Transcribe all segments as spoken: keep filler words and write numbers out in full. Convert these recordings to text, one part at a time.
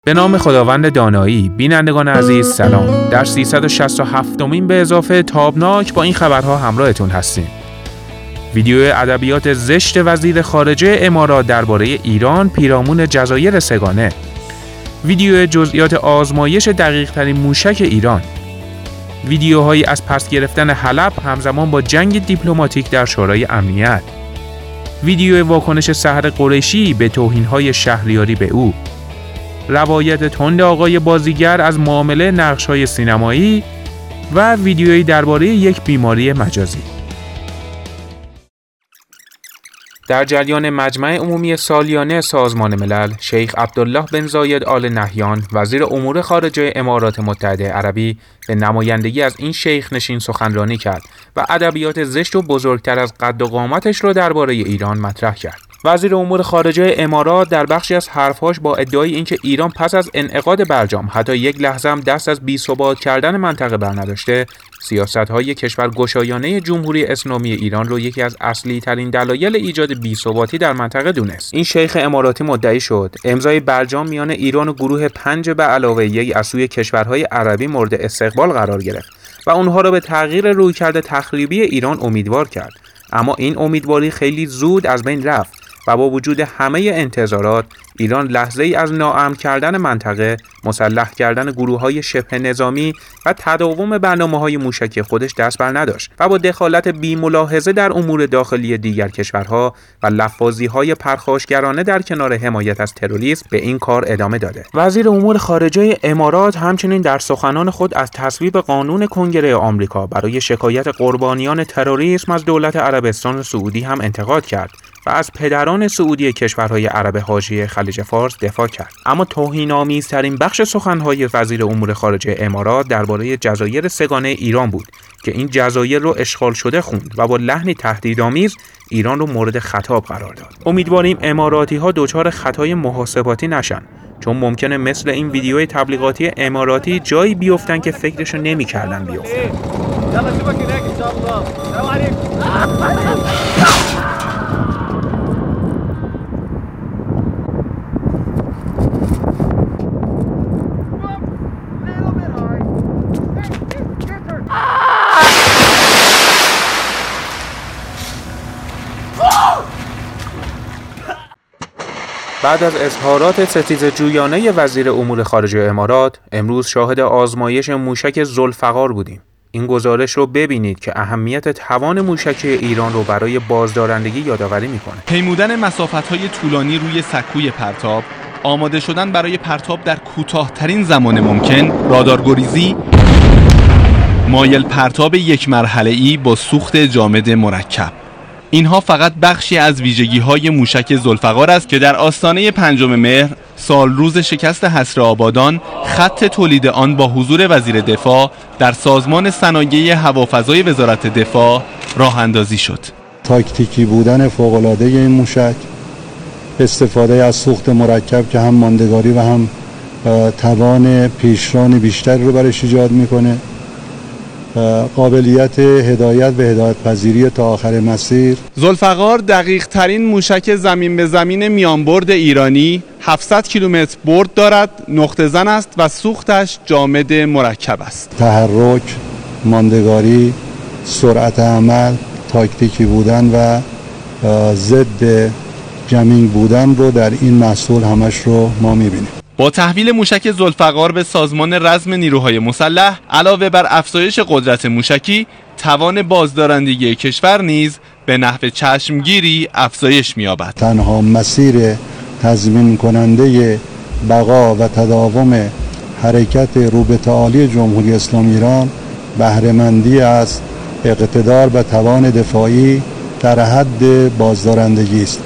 به نام خداوند دانایی. بینندگان عزیز سلام. در سیصد و شصت و هفتمین به اضافه تابناک با این خبرها همراهتون هستیم. ویدیو ادبیات زشت وزیر خارجه امارات درباره ایران پیرامون جزایر سگانه. ویدیو جزئیات آزمایش دقیق ترین موشک ایران. ویدیوهایی از پس گرفتن حلب همزمان با جنگ دیپلماتیک در شورای امنیت. ویدیو واکنش سحر قریشی به توهین‌های شهریاری به او. روایت تند آقای بازیگر از معامله نقش‌های سینمایی و ویدیویی درباره یک بیماری مجازی. در جریان مجمع عمومی سالیانه سازمان ملل، شیخ عبدالله بن زاید آل نهیان، وزیر امور خارجه امارات متحده عربی، به نمایندگی از این شیخ نشین سخنرانی کرد و ادبیات زشت و بزرگتر از قد و قامتش را درباره ایران مطرح کرد. وزیر امور خارجه امارات در بخشی از حرفهاش با ادعای اینکه ایران پس از انعقاد برجام حتی یک لحظه هم دست از بی‌ثبات کردن منطقه برنداشته، سیاست‌های کشورگشایانه جمهوری اسلامی ایران رو یکی از اصلی ترین دلایل ایجاد بی‌ثباتی در منطقه دونست. این شیخ اماراتی مدعی شد امضای برجام میان ایران و گروه پنج به علاوه یک از سوی کشورهای عربی مورد استقبال قرار گرفت و اونها را به تغییر رویکرد تخریبی ایران امیدوار کرد. اما این امیدواری خیلی زود از بین رفت و با وجود همه انتظارات، ایران لحظه ای از ناامن کردن منطقه، مسلح کردن گروه‌های شبه نظامی و تداوم برنامه‌های موشکی خودش دست بر نداشت و با دخالت بی‌ملاحظه در امور داخلی دیگر کشورها و لفاظی‌های پرخاشگرانه در کنار حمایت از تروریسم به این کار ادامه داده. وزیر امور خارجه امارات همچنین در سخنان خود از تصویب قانون کنگره آمریکا برای شکایت قربانیان تروریسم از دولت عربستان سعودی هم انتقاد کرد و از پدران سعودی کشورهای عرب حاشیه خلیج فارس دفاع کرد. اما توهین‌آمیزترین بخش سخن‌های وزیر امور خارجه امارات درباره جزایر سگانه ایران بود که این جزایر رو اشغال شده خوند و با لحنی تهدیدآمیز ایران رو مورد خطاب قرار داد. امیدواریم اماراتی‌ها دچار خطای محاسباتی نشن، چون ممکنه مثل این ویدیوی تبلیغاتی اماراتی جایی بیفتن که فکرشو نمی‌کردن بیفتن. بعد از اظهارات ستیزجویانه وزیر امور خارجه امارات، امروز شاهد آزمایش موشک ذوالفقار بودیم. این گزارش رو ببینید که اهمیت توان موشک ایران رو برای بازدارندگی یادآوری میکنه. پیمودن مسافت‌های طولانی روی سکوی پرتاب، آماده شدن برای پرتاب در کوتاه‌ترین زمان ممکن، رادارگریزی، مایل پرتاب یک مرحله‌ای با سوخت جامد مرکب. اینها فقط بخشی از ویژگی‌های موشک ذوالفقار است که در آستانه پنجم مهر سال روز شکست حصر آبادان خط تولید آن با حضور وزیر دفاع در سازمان صنایع هوافضای وزارت دفاع راه اندازی شد. تاکتیکی بودن فوق‌العاده این موشک، استفاده از سوخت مرکب که هم ماندگاری و هم توان پیشران بیشتر رو برش ایجاد میکنه، قابلیت هدایت و هدایت پذیری تا آخر مسیر. ذوالفقار دقیق ترین موشک زمین به زمین میانبرد ایرانی، هفتصد کیلومتر برد دارد، نقطه زن است و سوختش جامد مرکب است. تحرک، ماندگاری، سرعت عمل، تاکتیکی بودن و ضد جمینگ بودن رو در این محصول همش رو ما میبینیم. با تحویل موشک ذوالفقار به سازمان رزم نیروهای مسلح، علاوه بر افزایش قدرت موشکی، توان بازدارندگی کشور نیز به نحو چشمگیری افزایش می‌یابد. تنها مسیر تضمین کننده بقا و تداوم حرکت رو به تعالی جمهوری اسلامی ایران بهره‌مندی از اقتدار و توان دفاعی در حد بازدارندگی است.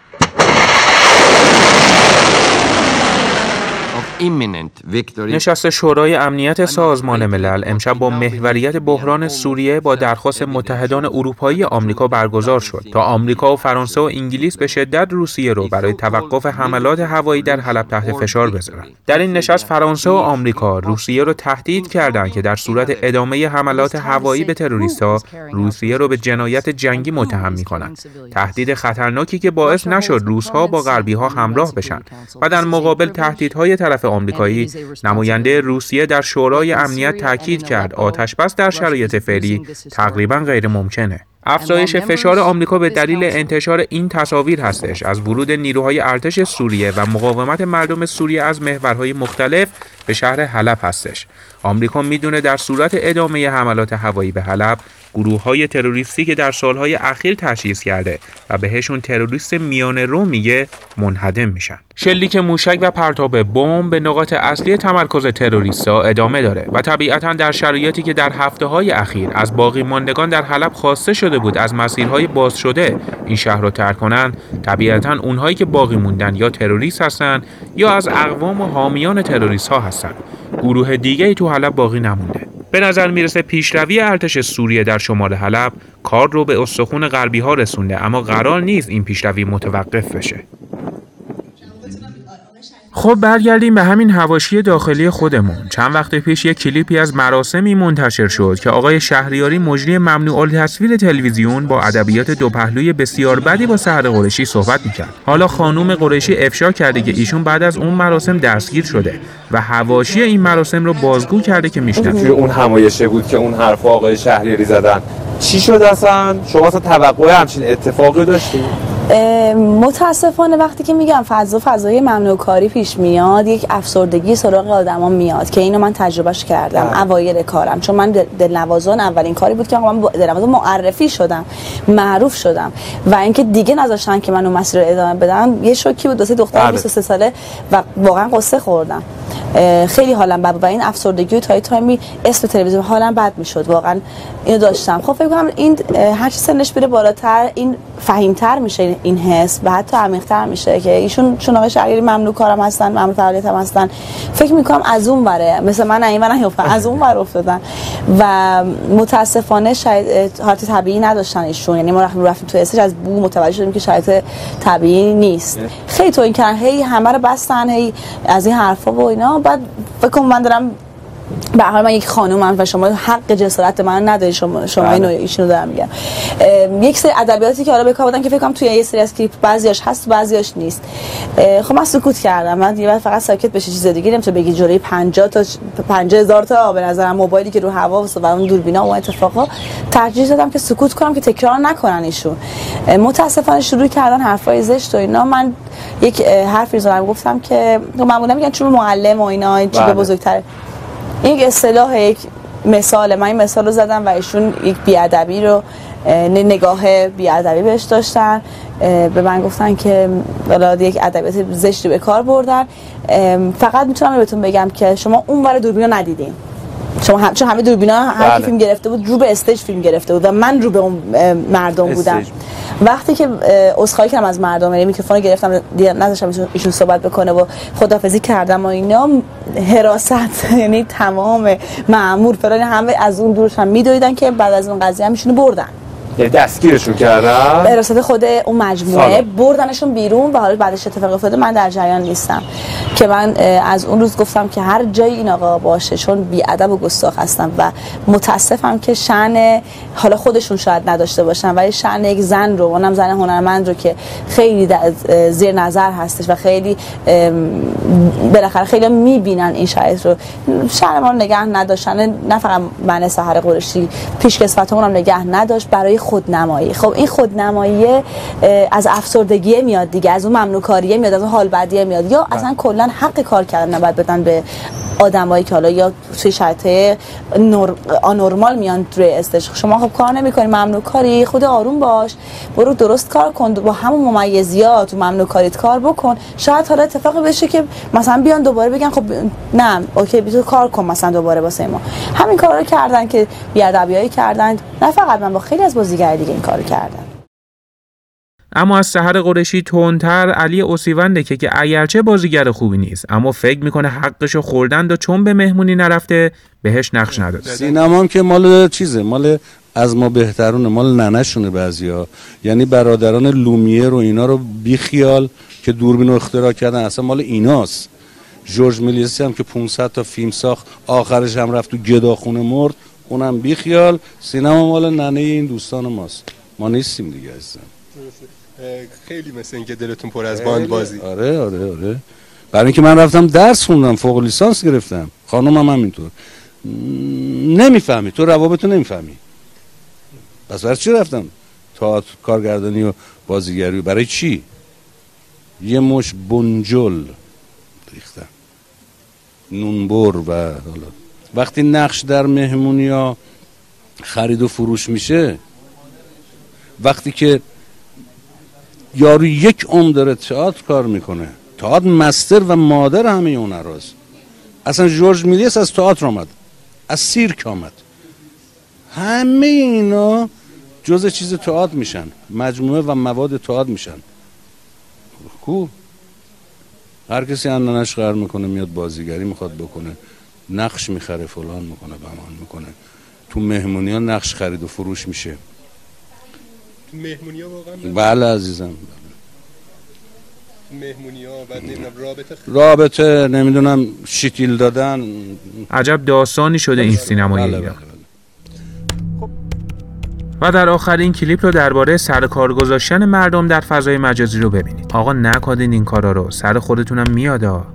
نشست شورای امنیت سازمان ملل امشب با محوریت بحران سوریه با درخواست متحدان اروپایی آمریکا برگزار شد تا آمریکا و فرانسه و انگلیس به شدت روسیه رو برای توقف حملات هوایی در حلب تحت فشار بذارن. در این نشست فرانسه و آمریکا روسیه رو تهدید کردند که در صورت ادامه حملات هوایی به تروریست‌ها روسیه رو به جنایت جنگی متهم می‌کنند. تهدید خطرناکی که باعث نشد روس‌ها با غربی‌ها همراه بشن و در مقابل تهدیدهای طرف آمریکایی، نماینده روسیه در شورای امنیت تاکید کرد آتش‌بس در شرایط فعلی تقریباً غیر ممکنه. افزایش فشار آمریکا به دلیل انتشار این تصاویر هستش از ورود نیروهای ارتش سوریه و مقاومت مردم سوریه از محورهای مختلف به شهر حلب هستش. آمریکا میدونه در صورت ادامه حملات هوایی به حلب، گروه‌های تروریستی که در سالهای اخیر تأسیس کرده و بهشون تروریست میانه رو میگه منهدم میشن. شلیک موشک و پرتاب بمب به نقاط اصلی تمرکز تروریست‌ها ادامه داره و طبیعتاً در شرایطی که در هفته‌های اخیر از باقی ماندگان در حلب خواسته شده بود از مسیرهای باز شده این شهر رو ترک کنن، طبیعتاً اونهایی که باقی موندن یا تروریست هستن یا از اقوام و حامیان تروریست‌ها هستن. گروه دیگه‌ای تو حلب باقی نمونده. به نظر میرسه پیشروی ارتش سوریه در شمال حلب کار رو به استخوان غربی ها رسونده، اما قرار نیست این پیشروی متوقف بشه. خب برگردیم به همین حواشی داخلی خودمون. چند وقت پیش یک کلیپی از مراسمی منتشر شد که آقای شهریاری مجری ممنوع التصویر تلویزیون با ادبیات دو پهلوی بسیار بدی با سحر قریشی صحبت میکرد. حالا خانم قریشی افشا کرده که ایشون بعد از اون مراسم دستگیر شده و حواشی این مراسم رو بازگو کرده که میشنوید. توی اون همایشه بود که اون حرفا آقای شهریاری زدن. چی شد اصلا؟ شما اصلا توقع همچین اتفاقی داشتید؟ متاسفانه وقتی که میگم فضا فضای ممنوع کاری پیش میاد، یک افسردگی سراغ آدما میاد که اینو من تجربهش کردم اوایل کارم، چون من دلنوازان اولین کاری بود که من دلنوازان معرفی شدم، معروف شدم و اینکه دیگه نذاشتن که من اون مسیر رو ادامه بدم. یه شوکی بود. دو دختر بیست و سه ساله و واقعا قصه خوردم. خیلی حالم بد و این افسردگی و تای تایمی اسم تلویزیون حالم بد میشد. واقعا اینو داشتم. خب فکر کنم این هر چی سنش بره بالاتر این فهیم‌تر میشه این حس و حتی عمیق‌تر میشه که ایشون چون آقای شهریاری ممنوع کارم هستن، ممنوع فعالیت هم هستن، فکر میکنم از اون وره مثل من این ور نیفتن، از اون ور افتادن و متاسفانه شاید حالت طبیعی نداشتن ایشون. یعنی ما رفتیم تو استش از بو متوجه شدیم که شاید طبیعی نیست. خیلی تو این کردن، هی همه رو بستن، هی از این حرفا و اینا. بعد فکر کنم من دارم به هر حال من یک خانومم و شما حق جسارت من نداری، شما شما اینو ایشونو دارم میگم. یک سری ادبیاتی که حالا به کار بردن که فکر کنم توی یه سری از کلیپ بعضیاش هست بعضیاش نیست. خب من سکوت کردم. من دیگه فقط ساکت بشه، چیز دیگه نمیتونه بگی. جوری پنجاه تا پنجاه هزار تا به نظرم موبایلی که رو هوا و اون دوربینا و اتفاقا ترجیح دادم که سکوت کنم که تکرار نکنن ایشون. متاسفانه شروع کردن حرفای زشت و اینا. من یک حرفی زدم گفتم که معمولا میگن چون معلم و اینا این چیز بزرگتره. یک اصطلاح، یک مثال، من این مثال رو زدم و ایشون یک بیادبی رو نگاه بیادبی بهش داشتن، به من گفتن که والا یک ادبیات زشتی به کار بردن. فقط میتونم بهتون بگم که شما اون ور دوربینا ندیدین. شما هم چون همه دوربینا هر کی فیلم گرفته بود رو به استیج فیلم گرفته بود و من رو به اون مردم بودم. وقتی که عذرخواهی کردم از مردم، یعنی میکروفون گرفتم نذاشتم ایشون صحبت بکنه و خداحافظی کردم و اینا، حراست یعنی تمام مأمور فلان همه از اون دورش هم میدویدن که بعد از اون قضیه هم ایشونو بردن. یه دستگیرشون کردن؟ حراست خود اون مجموعه سالم. بردنشون بیرون و حالا بعدش اتفاق افتاده من در جریان نیستم. که من از اون روز گفتم که هر جایی این آقا باشه چون بی‌ادب و گستاخ هستن و متاسفم که شأن حالا خودشون شاید نداشته باشن ولی شأن یک زن رو، اونم زن هنرمند رو که خیلی زیر نظر هستش و خیلی بالاخره خیلی میبینن این شرایط رو، شأن ما رو نگه نداشتن. نه فقط من سحر قریشی، پیشکسوتمون هم نگه نداشت برای خودنمایی. خب این خودنمایی از افسردگی میاد دیگه، از اون ممنوع کاریه میاد، از اون حال بدیه میاد، یا اصلا کلا حق کار کردن نباید بدن به آدمایی که حالا یا توی شرایط نور... آنورمال میان توی استش. شما خب کار نمی‌کنی، ممنوع کاری، خود آروم باش، برو درست کار کن، با همون ممیزیات و ممنوع کاریت کار بکن. شاید حالا اتفاقی بشه که مثلا بیان دوباره بگن خب نه اوکی بیتو کار کن مثلا دوباره واسه ما. همین کارا رو کردن که بی‌ادبیایی کردن، نه فقط من، با خیلی از بازیگر دیگه این کارو کردن. اما از سحر قریشی تندتر علی اوسیونده که که اگرچه بازیگر خوبی نیست اما فکر میکنه حقشو خوردند و چون به مهمونی نرفته بهش نقش نداده. سینما هم که مال چیزه، مال از ما بهترونه، مال ننشونه بعضیا. یعنی برادران لومیر و اینا رو بی خیال که دوربین رو اختراع کردن اصلا مال ایناست. جورج میلیسی هم که پانصد تا فیلم ساخت آخرش هم رفت تو گداخونه مرد، اونم بی خیال. سینما مال ننه این دوستان ماست، ما نیستیم دیگه عزیزم. خیلی مثل این که دلتون پر از باند بازی. آره آره آره برای اینکه من رفتم درس خوندم، فوق لیسانس گرفتم، خانومم هم همینطور. نمیفهمی، تو روابطو نمیفهمی، پس برای چی رفتم تئاتر، کارگردانی و بازیگری؟ برای چی؟ یه مش بنجل ریختم، نونبر. و حالا وقتی نقش در مهمونی ها خرید و فروش میشه، وقتی که یارو یک عمر داره تئاتر کار میکنه، تئاتر مستر و مادر همه اون هراز. اصلا جورج میلیس از تئاتر آمد، از سیرک آمد، همه اینا جزء چیز تئاتر میشن، مجموعه و مواد تئاتر میشن. کو هر کسی اندنش قرار میکنه، میاد بازیگری میخواد بکنه، نقش میخره، فلان میکنه، بمان میکنه. تو مهمونی ها نقش خرید و فروش میشه. تو مهمونی ها واقعا؟ بله عزیزم. مهمونی ها بعد نمیدونم رابطه خ... رابطه نمیدونم شیتیل دادن. عجب داستانی شده این سینمای بله ایران. بله بله. و در آخر این کلیپ رو درباره سر کار گذاشتن مردم در فضای مجازی رو ببینید. آقا نکنین این کارا رو، سر خودتونم میادا.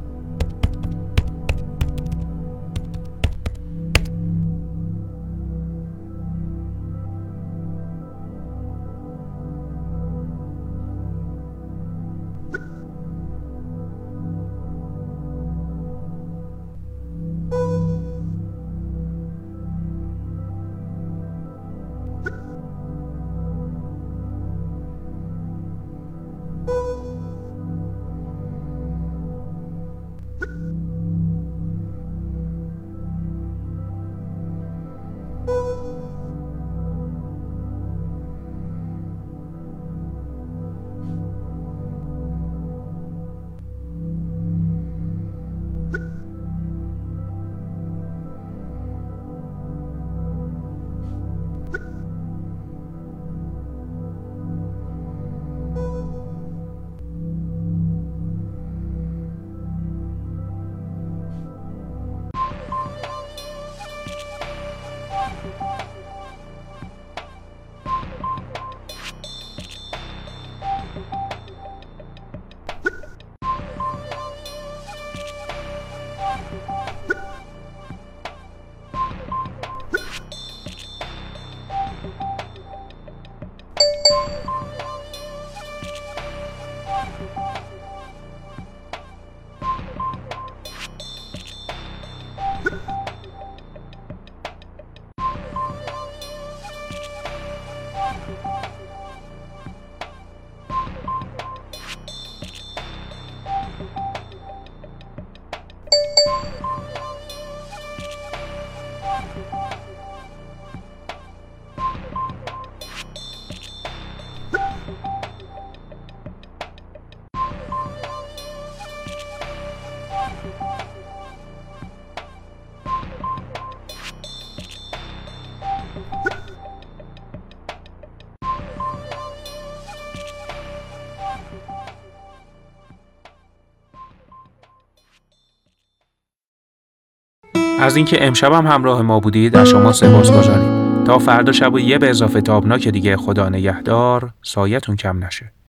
از اینکه امشب هم همراه ما بودید از شما سپاسگزاریم. تا فردا شب و یه به اضافه تابناک دیگه، خدا نگهدار، سایتون کم نشه.